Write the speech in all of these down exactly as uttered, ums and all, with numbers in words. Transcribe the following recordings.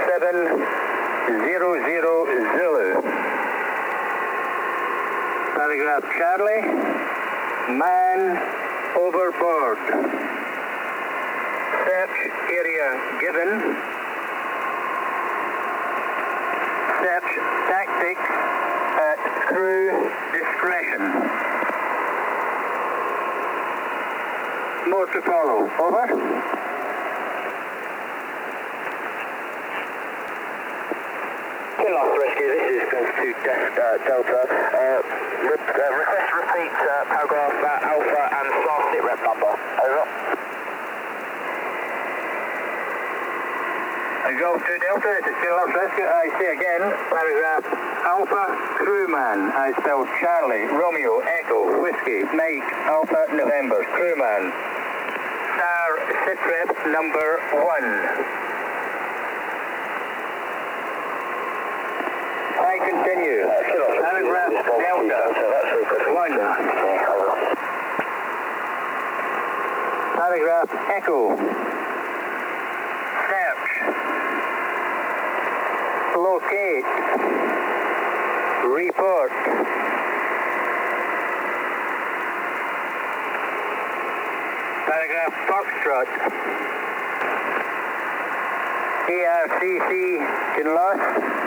seven zero zero Zulu. Paragraph Charlie, man overboard. Search area given. Search tactics at crew discretion. More to follow. Over. Last rescue, this is Golf two uh, Delta. Uh, re uh, request repeat uh, paragraph uh, Alpha and star sit rep number. Over. Golf two Delta, this is Last Rescue. I say again, paragraph Alpha crewman. I spell Charlie, Romeo, Echo, Whiskey, Mike, Alpha, November, crewman. Star sit rep number one. I continue. Paragraph Delta. One. Paragraph Echo. Search. Locate. Report. Paragraph Foxtrot. A R C C Kinloss.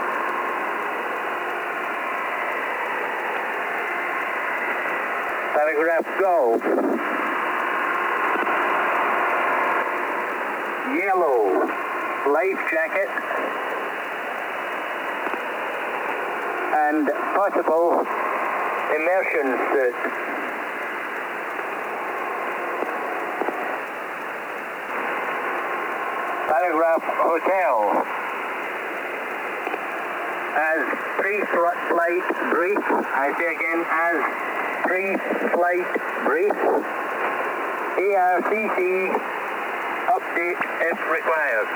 Paragraph Golf. Yellow. Life jacket. And possible immersion suit. Paragraph Hotel. As pre-flight brief. I say again, as pre-flight brief. A R C C update if required.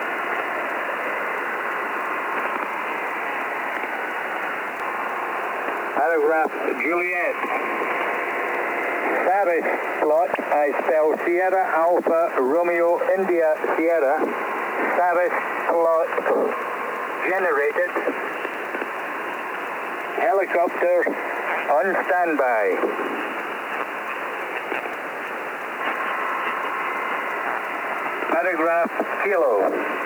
Paragraph Juliet. Saris plot, I spell Sierra Alpha Romeo India Sierra. Saris plot generated. Helicopter on standby. Paragraph Kilo.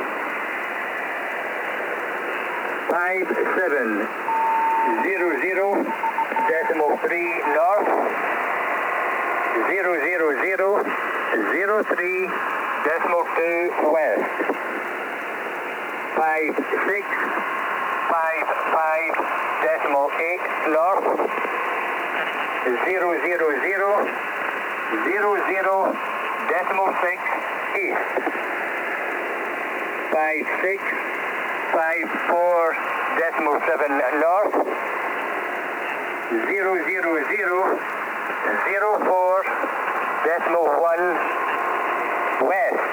Five seven zero zero decimal three north. Zero zero zero zero three decimal two west. Five six five five decimal eight north. Zero zero zero zero zero decimal six east. Five six five four decimal seven north. Zero zero zero zero four decimal one west.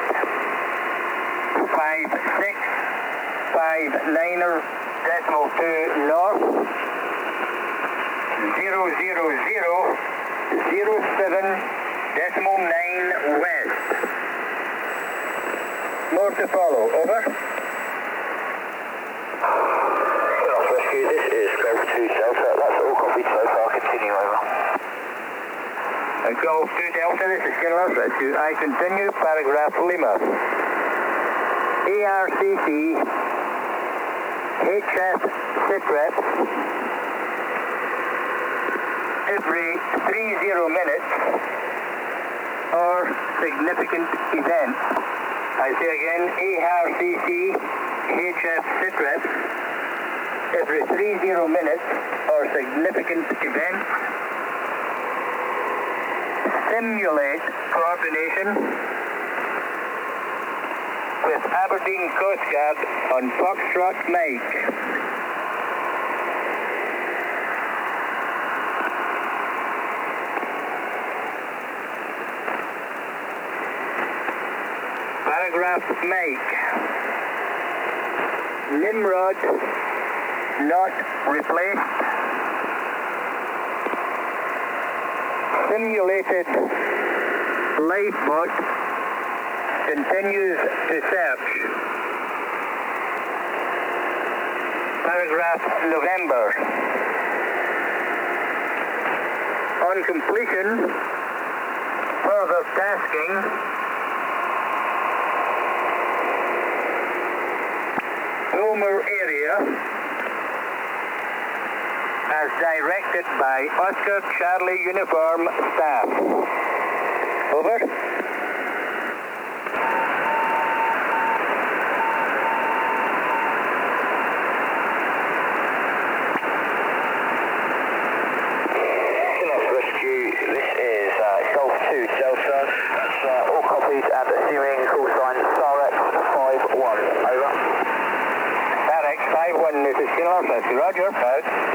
Five six five niner decimal two north. Zero zero zero zero seven decimal nine west. More to follow. Over. Last rescue, this is Golf two Delta. That's all copied so far. Continue. Over. Uh, Golf two Delta, this is Last Rescue. I continue. Paragraph Lima. A R C C H F SITREP every thirty minutes or significant event. I say again, A R C C H F SITREP every thirty minutes or significant event. Simulate coordination with Aberdeen Coast Guard on Foxtrot Mike. Paragraph Mike. Nimrod not replaced. Simulated lifeboat continues to search. paragraph November. On completion, further tasking, Romer area as directed by Oscar Charlie Uniform staff. Over. Rescue, this is uh, Golf two Delta. That's uh, all copies and assuming call sign Sarex five one. Over. Sarex five one, this is Skinner, Rescue, Roger, out.